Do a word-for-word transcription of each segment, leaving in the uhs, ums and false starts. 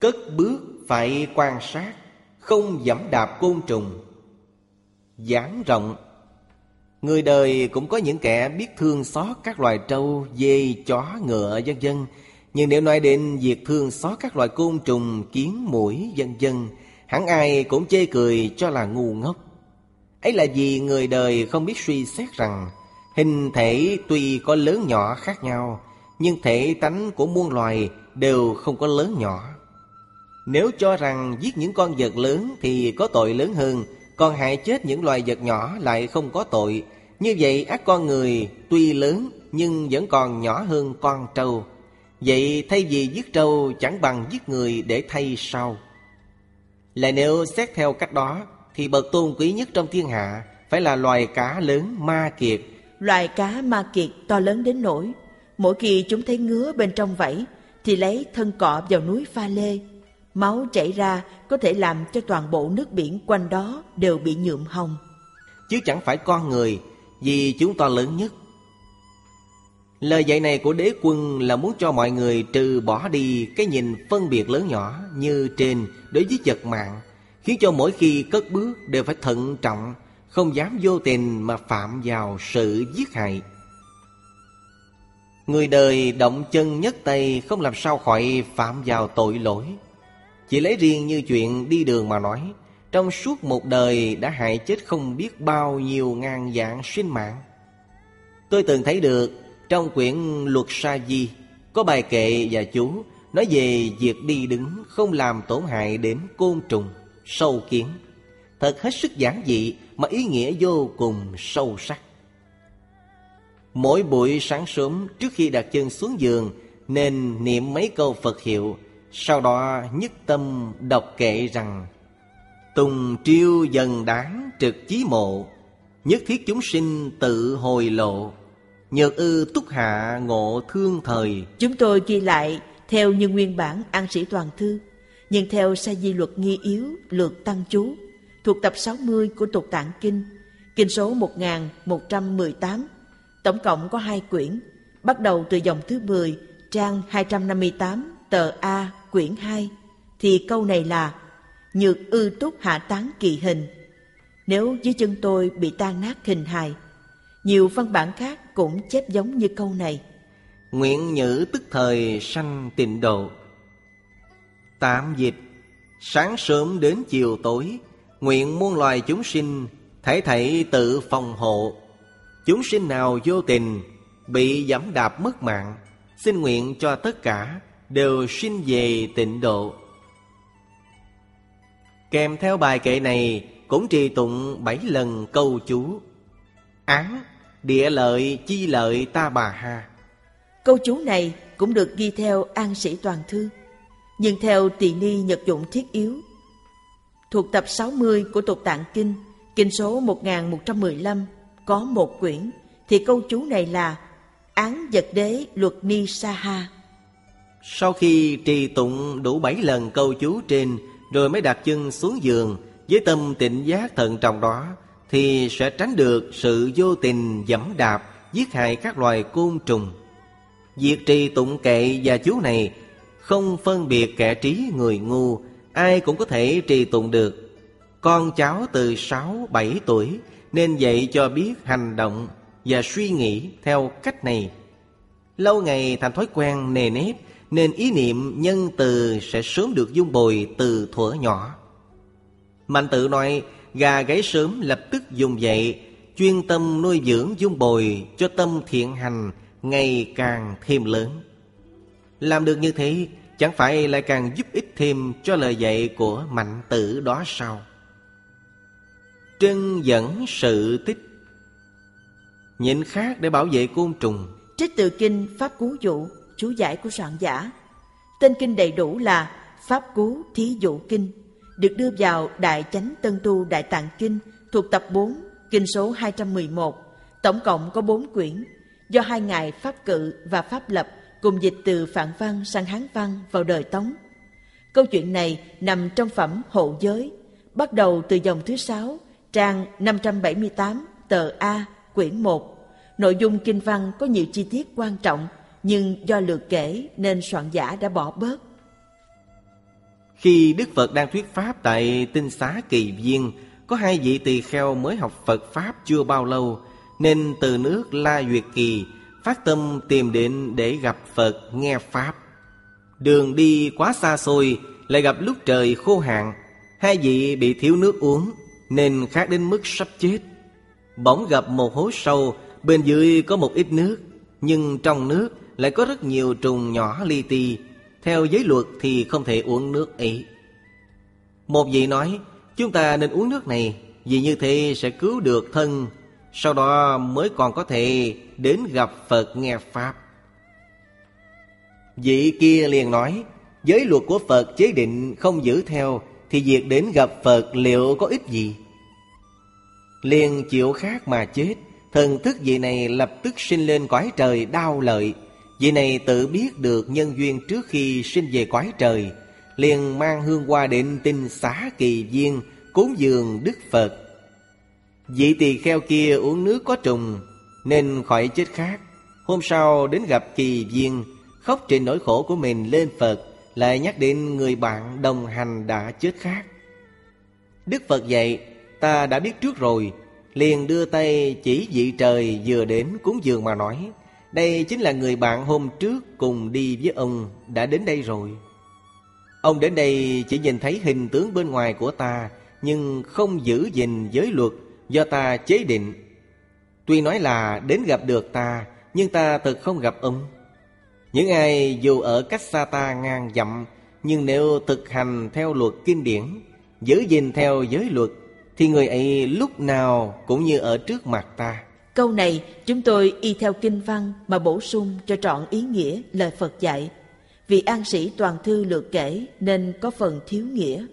Cất bước phải quan sát, không giẫm đạp côn trùng. Giảng rộng. Người đời cũng có những kẻ biết thương xót các loài trâu, dê, chó, ngựa, vân vân. Nhưng nếu nói đến việc thương xót các loài côn trùng, kiến, muỗi, vân vân, hẳn ai cũng chê cười cho là ngu ngốc. Ấy là vì người đời không biết suy xét rằng hình thể tuy có lớn nhỏ khác nhau, nhưng thể tánh của muôn loài đều không có lớn nhỏ. Nếu cho rằng giết những con vật lớn thì có tội lớn hơn, còn hại chết những loài vật nhỏ lại không có tội, như vậy ác con người tuy lớn nhưng vẫn còn nhỏ hơn con trâu. Vậy thay vì giết trâu chẳng bằng giết người để thay sao? Lại nếu xét theo cách đó thì bậc tôn quý nhất trong thiên hạ phải là loài cá lớn ma kiệt. Loài cá ma kiệt to lớn đến nỗi mỗi khi chúng thấy ngứa bên trong vảy thì lấy thân cọ vào núi pha lê. Máu chảy ra có thể làm cho toàn bộ nước biển quanh đó đều bị nhuộm hồng. Chứ chẳng phải con người, vì chúng to lớn nhất. Lời dạy này của đế quân là muốn cho mọi người trừ bỏ đi cái nhìn phân biệt lớn nhỏ như trên đối với vật mạng, khiến cho mỗi khi cất bước đều phải thận trọng, không dám vô tình mà phạm vào sự giết hại. Người đời động chân nhất tay không làm sao khỏi phạm vào tội lỗi. Chỉ lấy riêng như chuyện đi đường mà nói, trong suốt một đời đã hại chết không biết bao nhiêu ngàn vạn sinh mạng. Tôi từng thấy được trong quyển Luật Sa Di có bài kệ và chú nói về việc đi đứng không làm tổn hại đến côn trùng, sâu kiến. Thật hết sức giản dị mà ý nghĩa vô cùng sâu sắc. Mỗi buổi sáng sớm trước khi đặt chân xuống giường nên niệm mấy câu Phật hiệu, sau đó nhất tâm đọc kệ rằng: Tùng triêu dần đáng trực chí mộ, nhất thiết chúng sinh tự hồi lộ, nhược ư túc hạ ngộ thương thời. Chúng tôi ghi lại theo như nguyên bản An Sĩ Toàn Thư, nhưng theo Sa Di Luật Nghi Yếu Lược Tăng Chú thuộc tập sáu mươi của Tục Tạng Kinh, kinh số một nghìn một trăm mười tám, tổng cộng có hai quyển, bắt đầu từ dòng thứ mười, trang hai trăm năm mươi tám, tờ A, quyển hai, thì câu này là nhược ư túc hạ tán kỳ hình. Nếu dưới chân tôi bị tan nát hình hài. Nhiều văn bản khác cũng chép giống như câu này. Nguyện nhữ tức thời sanh tịnh độ. Tạm dịch: sáng sớm đến chiều tối, nguyện muôn loài chúng sinh thảy thảy tự phòng hộ. Chúng sinh nào vô tình bị giẫm đạp mất mạng, xin nguyện cho tất cả đều sinh về tịnh độ. Kèm theo bài kệ này cũng trì tụng bảy lần câu chú: án địa lợi chi lợi ta bà ha. Câu chú này cũng được ghi theo An Sĩ Toàn Thư, nhưng theo Tỳ Ni Nhật Dụng Thiết Yếu thuộc tập sáu mươi của Tục Tạng Kinh, kinh số một nghìn một trăm mười lăm, có một quyển, thì câu chú này là án vật đế luật ni sa ha. Sau khi trì tụng đủ bảy lần câu chú trên, rồi mới đặt chân xuống giường với tâm tịnh giác thận trọng đó, thì sẽ tránh được sự vô tình giẫm đạp, giết hại các loài côn trùng. Việc trì tụng kệ và chú này không phân biệt kẻ trí người ngu, ai cũng có thể trì tụng được. Con cháu từ sáu, bảy tuổi nên dạy cho biết hành động và suy nghĩ theo cách này. Lâu ngày thành thói quen nề nếp, nên ý niệm nhân từ sẽ sớm được vun bồi từ thuở nhỏ. Mạnh Tự nói, gà gáy sớm lập tức dùng dậy, chuyên tâm nuôi dưỡng vun bồi cho tâm thiện hành ngày càng thêm lớn. Làm được như thế, chẳng phải lại càng giúp ích thêm cho lời dạy của Mạnh Tự đó sao? Trân dẫn sự tích. Nhịn khát để bảo vệ côn trùng. Trích từ kinh Pháp Cú Dụ, chú giải của soạn giả. Tên kinh đầy đủ là Pháp Cú Thí Dụ Kinh, được đưa vào Đại Chánh Tân Tu Đại Tạng Kinh thuộc tập bốn, kinh số hai trăm mười một. Tổng cộng có bốn quyển, do hai ngài Pháp Cự và Pháp Lập cùng dịch từ Phạn Văn sang Hán Văn vào đời Tống. Câu chuyện này nằm trong phẩm Hộ Giới, bắt đầu từ dòng thứ sáu, trang năm trăm bảy mươi tám, tờ A, quyển một. Nội dung kinh văn có nhiều chi tiết quan trọng, nhưng do lược kể nên soạn giả đã bỏ bớt. Khi Đức Phật đang thuyết pháp tại Tinh Xá Kỳ Viên, có hai vị tỳ kheo mới học Phật Pháp chưa bao lâu, nên từ nước La Duyệt Kỳ phát tâm tìm đến để gặp Phật nghe Pháp. Đường đi quá xa xôi, lại gặp lúc trời khô hạn, hai vị bị thiếu nước uống, nên khát đến mức sắp chết. Bỗng gặp một hố sâu, bên dưới có một ít nước, nhưng trong nước lại có rất nhiều trùng nhỏ li ti. Theo giới luật thì không thể uống nước ấy. Một vị nói, chúng ta nên uống nước này, vì như thế sẽ cứu được thân, sau đó mới còn có thể đến gặp Phật nghe Pháp. Vị kia liền nói, giới luật của Phật chế định không giữ theo, thì việc đến gặp Phật liệu có ích gì? Liền chịu khát mà chết. Thần thức vị này lập tức sinh lên cõi trời đau lợi. Vị này tự biết được nhân duyên trước khi sinh về cõi trời, liền mang hương hoa đến Tinh Xá Kỳ Viên cúng dường Đức Phật. Vị tỳ kheo kia uống nước có trùng nên khỏi chết khát. Hôm sau đến gặp Kỳ Viên, khóc trên nỗi khổ của mình lên Phật, lại nhắc đến người bạn đồng hành đã chết khát. Đức Phật dạy, ta đã biết trước rồi, liền đưa tay chỉ vị trời vừa đến cúng dường mà nói, đây chính là người bạn hôm trước cùng đi với ông đã đến đây rồi. Ông đến đây chỉ nhìn thấy hình tướng bên ngoài của ta, nhưng không giữ gìn giới luật do ta chế định. Tuy nói là đến gặp được ta, nhưng ta thật không gặp ông. Những ai dù ở cách xa ta ngàn dặm, nhưng nếu thực hành theo luật kinh điển, giữ gìn theo giới luật, thì người ấy lúc nào cũng như ở trước mặt ta. Câu này chúng tôi y theo kinh văn mà bổ sung cho trọn ý nghĩa lời Phật dạy. Vì an sĩ toàn thư lược kể nên có phần thiếu nghĩa.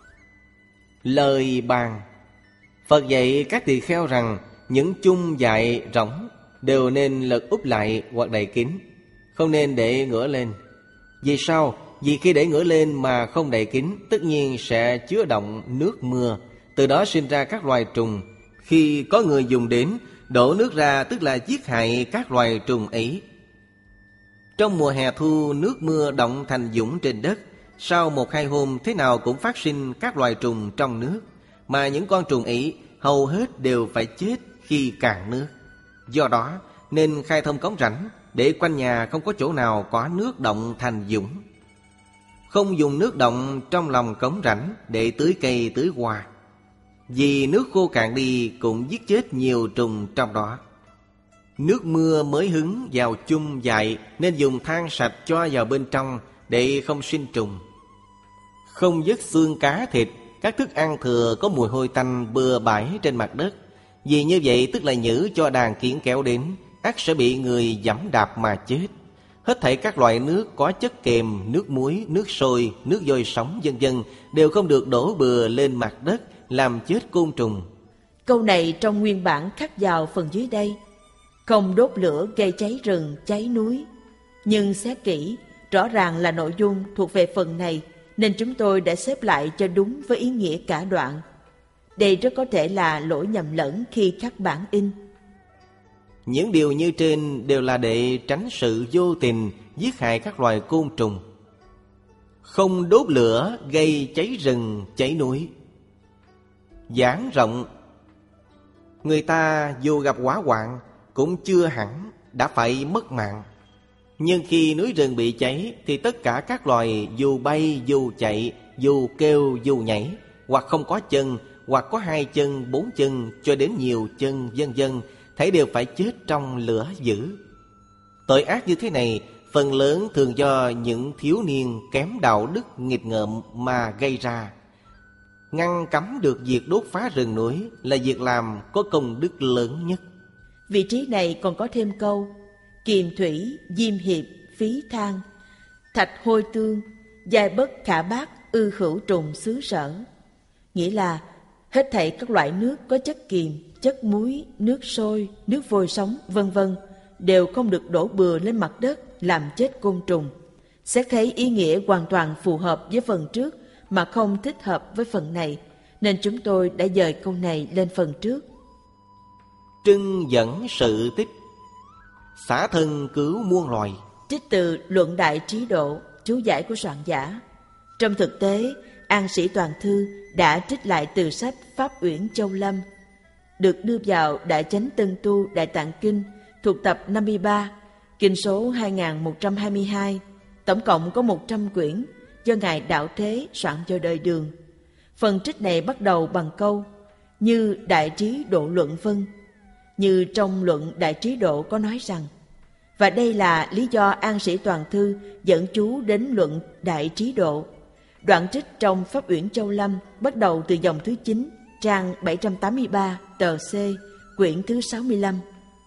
Lời bàn. Phật dạy các tỳ kheo rằng những chung dạy rỗng đều nên lật úp lại hoặc đậy kín, không nên để ngửa lên. Vì sao? Vì khi để ngửa lên mà không đậy kín, tất nhiên sẽ chứa đọng nước mưa, từ đó sinh ra các loài trùng. Khi có người dùng đến, đổ nước ra tức là giết hại các loài trùng ấy. Trong mùa hè thu, nước mưa đọng thành dũng trên đất. Sau một hai hôm thế nào cũng phát sinh các loài trùng trong nước, mà những con trùng ấy hầu hết đều phải chết khi cạn nước. Do đó nên khai thông cống rãnh, để quanh nhà không có chỗ nào có nước đọng thành dũng. Không dùng nước đọng trong lòng cống rãnh để tưới cây tưới hoa, vì nước khô cạn đi cũng giết chết nhiều trùng trong đó. Nước mưa mới hứng vào chung dại, nên dùng than sạch cho vào bên trong để không sinh trùng. Không vớt xương cá thịt, các thức ăn thừa có mùi hôi tanh bừa bãi trên mặt đất. Vì như vậy tức là nhử cho đàn kiến kéo đến, ắt sẽ bị người giẫm đạp mà chết. Hết thảy các loại nước có chất kèm, nước muối, nước sôi, nước vôi sống vân vân đều không được đổ bừa lên mặt đất, làm chết côn trùng. Câu này trong nguyên bản khắc vào phần dưới đây. Không đốt lửa gây cháy rừng, cháy núi. Nhưng xét kỹ, rõ ràng là nội dung thuộc về phần này, nên chúng tôi đã xếp lại cho đúng với ý nghĩa cả đoạn. Đây rất có thể là lỗi nhầm lẫn khi khắc bản in. Những điều như trên đều là để tránh sự vô tình giết hại các loài côn trùng. Không đốt lửa gây cháy rừng, cháy núi. Giảng rộng. Người ta dù gặp hỏa hoạn cũng chưa hẳn đã phải mất mạng. Nhưng khi núi rừng bị cháy thì tất cả các loài dù bay, dù chạy, dù kêu, dù nhảy, hoặc không có chân, hoặc có hai chân, bốn chân, cho đến nhiều chân, vân vân, thấy đều phải chết trong lửa dữ. Tội ác như thế này phần lớn thường do những thiếu niên kém đạo đức nghịch ngợm mà gây ra. Ngăn cấm được việc đốt phá rừng núi là việc làm có công đức lớn nhất. Vị trí này còn có thêm câu kiềm thủy, diêm hiệp, phí than, thạch hôi tương, giai bất khả bát, ư hữu trùng xứ sở. Nghĩa là hết thảy các loại nước có chất kiềm, chất muối, nước sôi, nước vôi sống, vân vân đều không được đổ bừa lên mặt đất làm chết côn trùng. Xét thấy ý nghĩa hoàn toàn phù hợp với phần trước mà không thích hợp với phần này, nên chúng tôi đã dời câu này lên phần trước. Trưng dẫn sự tích, xả thân cứu muôn loài. Trích từ Luận Đại Trí Độ, chú giải của soạn giả. Trong thực tế, An Sĩ Toàn Thư đã trích lại từ sách Pháp Uyển Châu Lâm, được đưa vào Đại Chánh Tân Tu Đại Tạng Kinh thuộc tập năm mươi ba, kinh số hai nghìn một trăm hai mươi hai, tổng cộng có một trăm quyển, do Ngài Đạo Thế soạn cho đời Đường. Phần trích này bắt đầu bằng câu như Đại Trí Độ Luận vân, như trong luận Đại Trí Độ có nói rằng, và đây là lý do An Sĩ Toàn Thư dẫn chú đến luận Đại Trí Độ. Đoạn trích trong Pháp Uyển Châu Lâm bắt đầu từ dòng thứ chín, trang bảy trăm tám mươi ba, tờ C, quyển thứ sáu mươi lăm.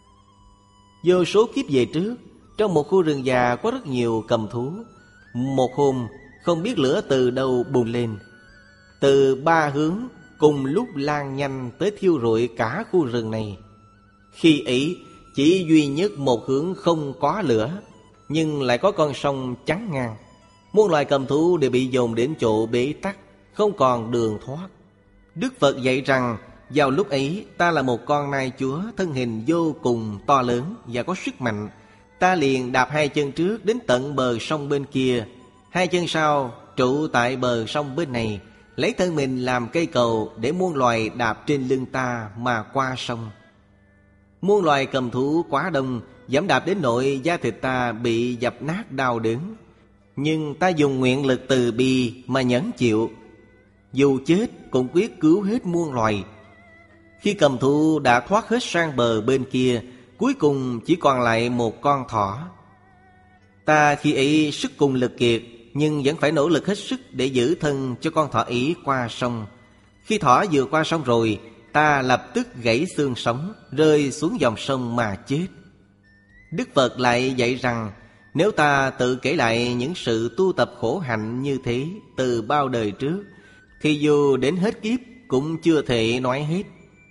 Vô số kiếp về trước, trong một khu rừng già có rất nhiều cầm thú. Một hôm, không biết lửa từ đâu bùng lên, từ ba hướng cùng lúc lan nhanh tới thiêu rụi cả khu rừng này. Khi ấy, chỉ duy nhất một hướng không có lửa, nhưng lại có con sông chắn ngang. Muôn loài cầm thú đều bị dồn đến chỗ bế tắc, không còn đường thoát. Đức Phật dạy rằng, vào lúc ấy ta là một con nai chúa, thân hình vô cùng to lớn và có sức mạnh. Ta liền đạp hai chân trước đến tận bờ sông bên kia, hai chân sau trụ tại bờ sông bên này, lấy thân mình làm cây cầu để muôn loài đạp trên lưng ta mà qua sông. Muôn loài cầm thú quá đông, giẫm đạp đến nỗi da thịt ta bị dập nát đau đớn. Nhưng ta dùng nguyện lực từ bi mà nhẫn chịu, dù chết cũng quyết cứu hết muôn loài. Khi cầm thú đã thoát hết sang bờ bên kia, cuối cùng chỉ còn lại một con thỏ. Ta khi ấy sức cùng lực kiệt, nhưng vẫn phải nỗ lực hết sức để giữ thân cho con thỏ ấy qua sông. Khi thỏ vừa qua sông rồi, ta lập tức gãy xương sống, rơi xuống dòng sông mà chết. Đức Phật lại dạy rằng, nếu ta tự kể lại những sự tu tập khổ hạnh như thế từ bao đời trước, thì dù đến hết kiếp cũng chưa thể nói hết.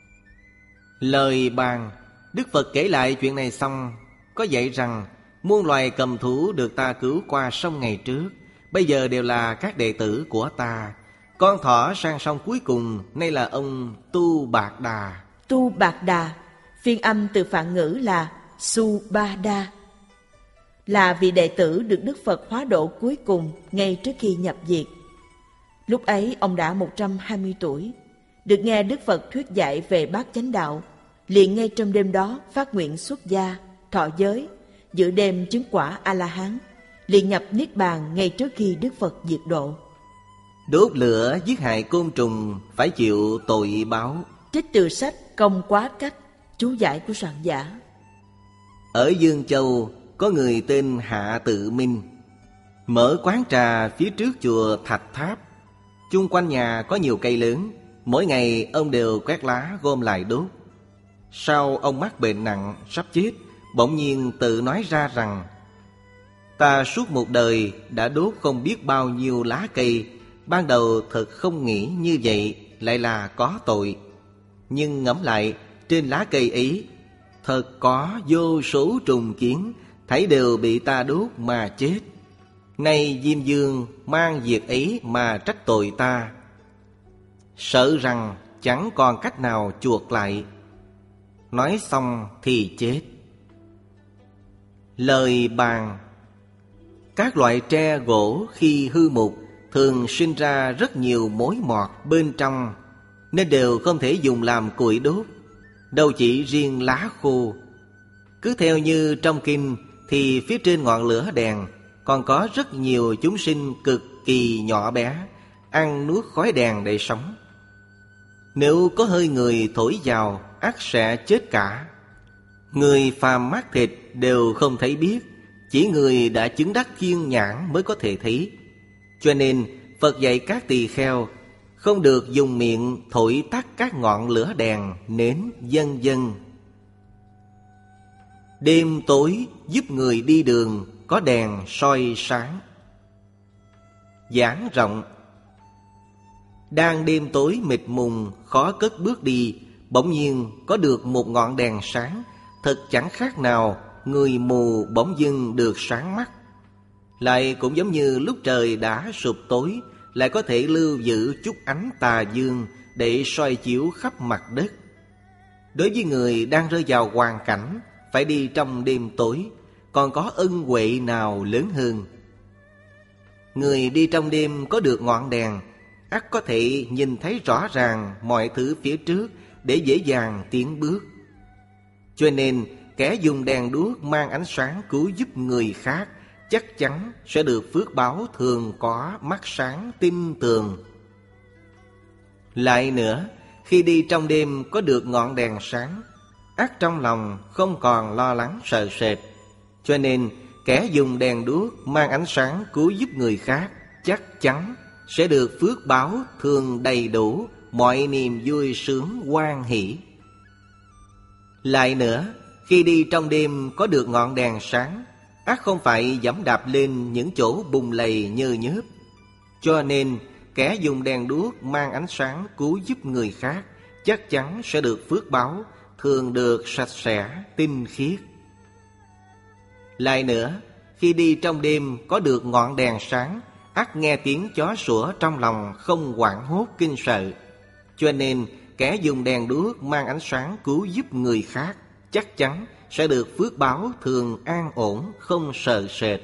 Lời bàn, Đức Phật kể lại chuyện này xong, có dạy rằng muôn loài cầm thú được ta cứu qua sông ngày trước, bây giờ đều là các đệ tử của ta. Con thỏ sang sông cuối cùng, nay là ông Tu Bạc Đà. Tu Bạc Đà, phiên âm từ Phạn ngữ là Su Ba Đa, là vị đệ tử được Đức Phật hóa độ cuối cùng ngay trước khi nhập diệt. Lúc ấy ông đã một trăm hai mươi tuổi, được nghe Đức Phật thuyết dạy về bát chánh đạo, liền ngay trong đêm đó phát nguyện xuất gia, thọ giới, giữa đêm chứng quả A-la-hán, liền nhập Niết Bàn ngay trước khi Đức Phật diệt độ. Đốt lửa giết hại côn trùng phải chịu tội báo. Trích từ sách Công Quá Cách, chú giải của soạn giả. Ở Dương Châu có người tên Hạ Tự Minh, mở quán trà phía trước chùa Thạch Tháp. Chung quanh nhà có nhiều cây lớn, mỗi ngày ông đều quét lá gom lại đốt. Sau ông mắc bệnh nặng sắp chết, bỗng nhiên tự nói ra rằng, ta suốt một đời đã đốt không biết bao nhiêu lá cây, ban đầu thật không nghĩ như vậy lại là có tội. Nhưng ngẫm lại, trên lá cây ấy thật có vô số trùng kiến, thấy đều bị ta đốt mà chết. Nay Diêm Vương mang việc ấy mà trách tội ta, sợ rằng chẳng còn cách nào chuộc lại. Nói xong thì chết. Lời bàn, các loại tre gỗ khi hư mục thường sinh ra rất nhiều mối mọt bên trong, nên đều không thể dùng làm củi đốt, đâu chỉ riêng lá khô. Cứ theo như trong kinh thì phía trên ngọn lửa đèn còn có rất nhiều chúng sinh cực kỳ nhỏ bé, ăn nuốt khói đèn để sống. Nếu có hơi người thổi vào, ắt sẽ chết cả. Người phàm mắt thịt đều không thấy biết, chỉ người đã chứng đắc thiên nhãn mới có thể thấy. Cho nên Phật dạy các tỳ kheo không được dùng miệng thổi tắt các ngọn lửa đèn, nến, vân vân. Đêm tối giúp người đi đường có đèn soi sáng. Giảng rộng, đang đêm tối mịt mùng khó cất bước đi, bỗng nhiên có được một ngọn đèn sáng, thật chẳng khác nào người mù bỗng dưng được sáng mắt. Lại cũng giống như lúc trời đã sụp tối, lại có thể lưu giữ chút ánh tà dương để soi chiếu khắp mặt đất. Đối với người đang rơi vào hoàn cảnh phải đi trong đêm tối, còn có ân huệ nào lớn hơn? người đi trong đêm có được ngọn đèn, ắt có thể nhìn thấy rõ ràng mọi thứ phía trước để dễ dàng tiến bước. Cho nên kẻ dùng đèn đuốc mang ánh sáng cứu giúp người khác chắc chắn sẽ được phước báo thường có mắt sáng tin tường. Lại nữa, khi đi trong đêm có được ngọn đèn sáng, ắt trong lòng không còn lo lắng sợ sệt. Cho nên kẻ dùng đèn đuốc mang ánh sáng cứu giúp người khác chắc chắn sẽ được phước báo thường đầy đủ mọi niềm vui sướng hoan hỷ. Lại nữa, khi đi trong đêm có được ngọn đèn sáng, ắt không phải giẫm đạp lên những chỗ bùn lầy nhơ nhớp. Cho nên kẻ dùng đèn đuốc mang ánh sáng cứu giúp người khác chắc chắn sẽ được phước báo thường được sạch sẽ, tinh khiết. Lại nữa, khi đi trong đêm có được ngọn đèn sáng, ắt nghe tiếng chó sủa trong lòng không hoảng hốt kinh sợ. Cho nên kẻ dùng đèn đuốc mang ánh sáng cứu giúp người khác chắc chắn sẽ được phước báo thường an ổn, không sợ sệt.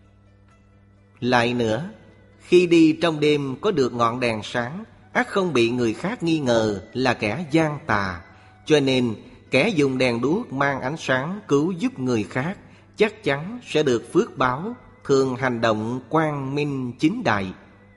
Lại nữa, khi đi trong đêm có được ngọn đèn sáng, ắt không bị người khác nghi ngờ là kẻ gian tà. Cho nên kẻ dùng đèn đuốc mang ánh sáng cứu giúp người khác chắc chắn sẽ được phước báo thường hành động quang minh chính đại.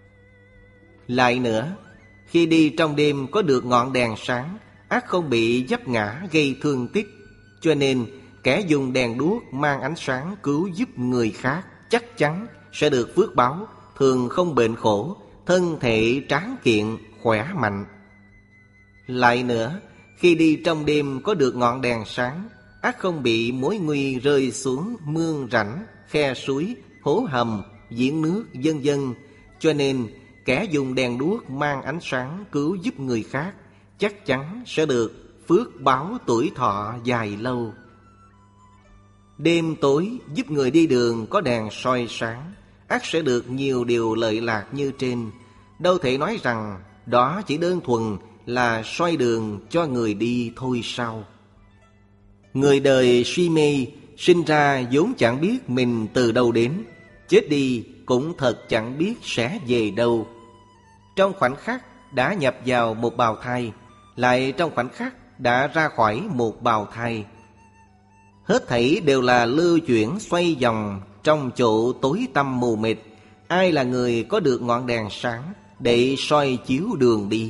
Lại nữa, khi đi trong đêm có được ngọn đèn sáng, ắt không bị vấp ngã gây thương tích. Cho nên kẻ dùng đèn đuốc mang ánh sáng cứu giúp người khác chắc chắn sẽ được phước báo thường không bệnh khổ, thân thể tráng kiện, khỏe mạnh. Lại nữa, khi đi trong đêm có được ngọn đèn sáng, ắt không bị mối nguy rơi xuống mương rãnh, khe suối, hố hầm, giếng nước, vân vân. Cho nên kẻ dùng đèn đuốc mang ánh sáng cứu giúp người khác chắc chắn sẽ được phước báo tuổi thọ dài lâu. Đêm tối giúp người đi đường có đèn soi sáng, ắt sẽ được nhiều điều lợi lạc như trên. Đâu thể nói rằng đó chỉ đơn thuần là soi đường cho người đi thôi sao? Người đời suy mê, sinh ra vốn chẳng biết mình từ đâu đến, chết đi cũng thật chẳng biết sẽ về đâu. Trong khoảnh khắc đã nhập vào một bào thai, lại trong khoảnh khắc đã ra khỏi một bào thai. Hết thảy đều là lưu chuyển xoay vòng trong chỗ tối tăm mù mịt. Ai là người có được ngọn đèn sáng để soi chiếu đường đi?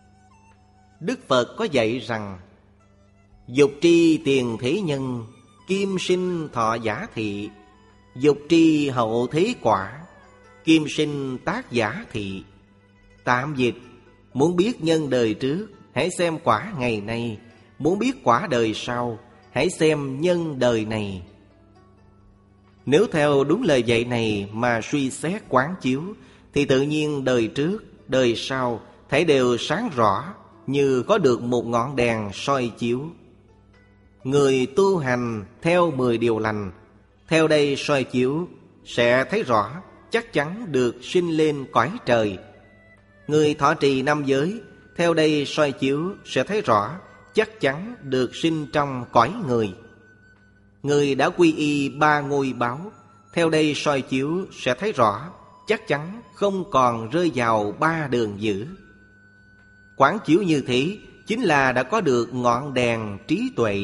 Đức Phật có dạy rằng: dục tri tiền thế nhân, kim sinh thọ giả thị. Dục tri hậu thế quả, kim sinh tác giả thị. Tạm dịch: muốn biết nhân đời trước, hãy xem quả ngày nay. Muốn biết quả đời sau, hãy xem nhân đời này. Nếu theo đúng lời dạy này mà suy xét quán chiếu, thì tự nhiên đời trước, đời sau thấy đều sáng rõ, như có được một ngọn đèn soi chiếu. Người tu hành theo mười điều lành, theo đây soi chiếu, sẽ thấy rõ, chắc chắn được sinh lên cõi trời. Người thọ trì năm giới, theo đây soi chiếu, sẽ thấy rõ, chắc chắn được sinh trong cõi người. Người đã quy y ba ngôi báo, theo đây soi chiếu, sẽ thấy rõ, chắc chắn không còn rơi vào ba đường dữ. Quán chiếu như thế chính là đã có được ngọn đèn trí tuệ.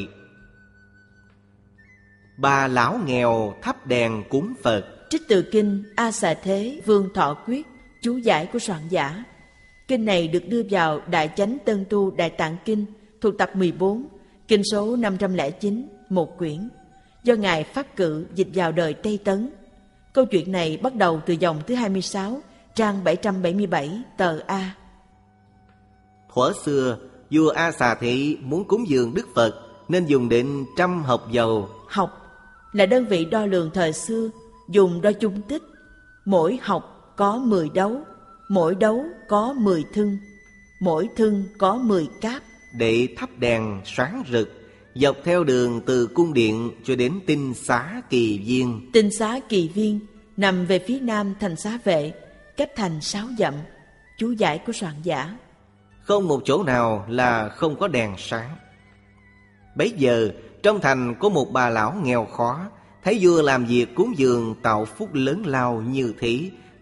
Bà lão nghèo thắp đèn cúng Phật. Trích từ kinh A Xà Thế Vương Thọ Quyết, chú giải của soạn giả. Kinh này được đưa vào Đại Chánh Tân Tu Đại Tạng Kinh thuộc tập mười bốn, kinh số năm trăm lẻ chín, một quyển, do Ngài Pháp Cự dịch vào đời Tây Tấn. Câu chuyện này bắt đầu từ dòng thứ hai mươi sáu, trang bảy trăm bảy mươi bảy, tờ A. Thuở xưa, vua A Xà Thị muốn cúng dường Đức Phật nên dùng đến trăm học dầu. Học là đơn vị đo lường thời xưa, dùng đo chung tích. Mỗi học có mười đấu, mỗi đấu có mười thưng, mỗi thưng có mười cáp. Để thắp đèn sáng rực dọc theo đường từ cung điện cho đến tinh xá Kỳ Viên. Tinh xá Kỳ Viên nằm về phía nam thành Xá Vệ, cách thành sáu dặm. Chú giải của soạn giả. Không một chỗ nào là không có đèn sáng. Bấy giờ trong thành có một bà lão nghèo khó, thấy vua làm việc cúng dường tạo phúc lớn lao như thế,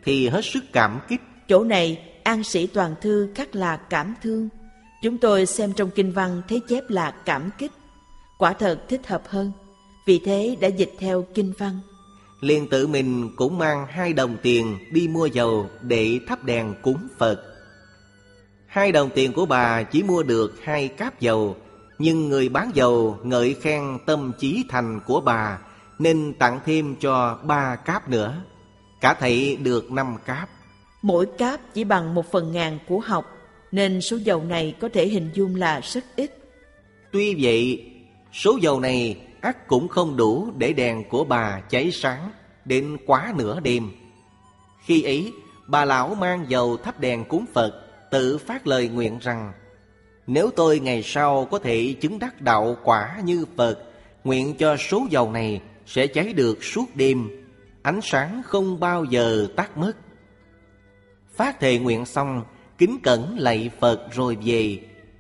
thì hết sức cảm kích. Chỗ này An Sĩ Toàn Thư khắc là cảm thương. Chúng tôi xem trong kinh văn thấy chép là cảm kích. Quả thật thích hợp hơn, vì thế đã dịch theo kinh văn. Liền tự mình cũng mang hai đồng tiền đi mua dầu để thắp đèn cúng Phật. Hai đồng tiền của bà chỉ mua được hai cáp dầu, nhưng người bán dầu ngợi khen tâm chí thành của bà nên tặng thêm cho ba cáp nữa. Cả thảy được năm cáp. Mỗi cáp chỉ bằng một phần ngàn của học, nên số dầu này có thể hình dung là rất ít. Tuy vậy, số dầu này ắt cũng không đủ để đèn của bà cháy sáng đến quá nửa đêm. Khi ấy, bà lão mang dầu thắp đèn cúng Phật, tự phát lời nguyện rằng: nếu tôi ngày sau có thể chứng đắc đạo quả như Phật, nguyện cho số dầu này sẽ cháy được suốt đêm, ánh sáng không bao giờ tắt mất. Phát thệ nguyện xong, kính cẩn lạy Phật rồi về.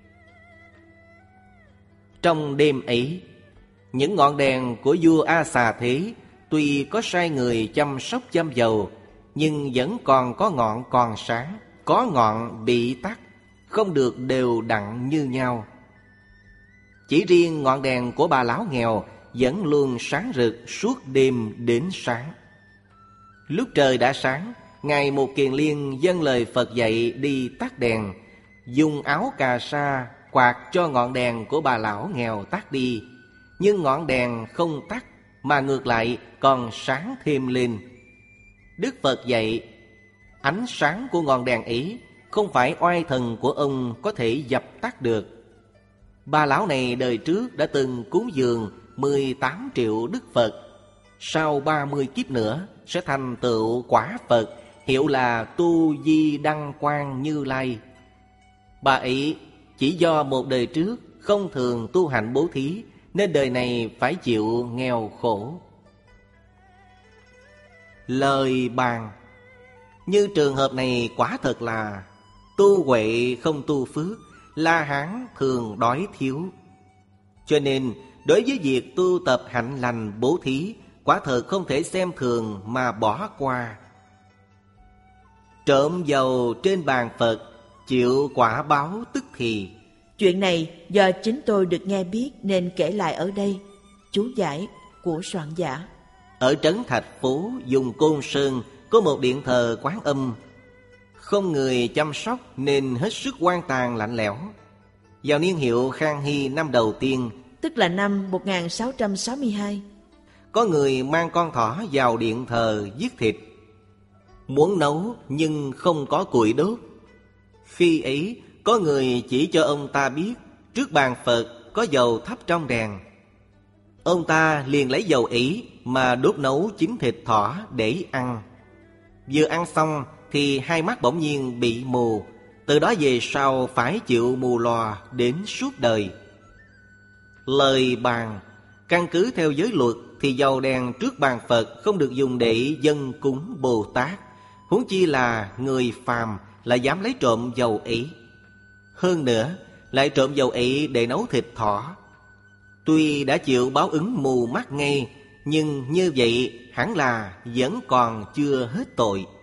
Trong đêm ấy, những ngọn đèn của vua A Xà Thế tuy có sai người chăm sóc châm dầu, nhưng vẫn còn có ngọn còn sáng, có ngọn bị tắt, không được đều đặn như nhau. Chỉ riêng ngọn đèn của bà lão nghèo vẫn luôn sáng rực suốt đêm đến sáng. Lúc trời đã sáng, Ngài Một Kiền Liên dâng lời Phật dạy đi tắt đèn, dùng áo cà sa quạt cho ngọn đèn của bà lão nghèo tắt đi. Nhưng ngọn đèn không tắt, mà ngược lại còn sáng thêm lên. Đức Phật dạy, ánh sáng của ngọn đèn ấy không phải oai thần của ông có thể dập tắt được. Bà lão này đời trước đã từng cúng dường mười tám triệu Đức Phật, sau ba mươi kiếp nữa sẽ thành tựu quả Phật, hiệu là Tu Di Đăng Quang Như Lai. Bà ấy chỉ do một đời trước không thường tu hạnh bố thí, nên đời này phải chịu nghèo khổ. Lời bàn: như trường hợp này quả thật là tu huệ không tu phước, La Hán thường đói thiếu. Cho nên đối với việc tu tập hạnh lành bố thí, quả thật không thể xem thường mà bỏ qua. Trộm dầu trên bàn Phật, chịu quả báo tức thì. Chuyện này do chính tôi được nghe biết nên kể lại ở đây. Chú giải của soạn giả. Ở trấn Thạch Phố dùng Côn Sơn có một điện thờ Quán Âm, không người chăm sóc nên hết sức hoang tàn lạnh lẽo. Vào niên hiệu Khang Hy năm đầu tiên, tức là năm một nghìn sáu trăm sáu mươi hai, có người mang con thỏ vào điện thờ giết thịt, muốn nấu nhưng không có củi đốt. Khi ấy có người chỉ cho ông ta biết trước bàn Phật có dầu thắp trong đèn. Ông ta liền lấy dầu ấy mà đốt nấu chính thịt thỏ để ăn. Vừa ăn xong thì hai mắt bỗng nhiên bị mù, từ đó về sau phải chịu mù lòa đến suốt đời. Lời bàn: căn cứ theo giới luật thì dầu đèn trước bàn Phật không được dùng để dâng cúng Bồ Tát, huống chi là người phàm lại dám lấy trộm dầu ấy. Hơn nữa lại trộm dầu ấy để nấu thịt thỏ. Tuy đã chịu báo ứng mù mắt ngay, nhưng như vậy hẳn là vẫn còn chưa hết tội.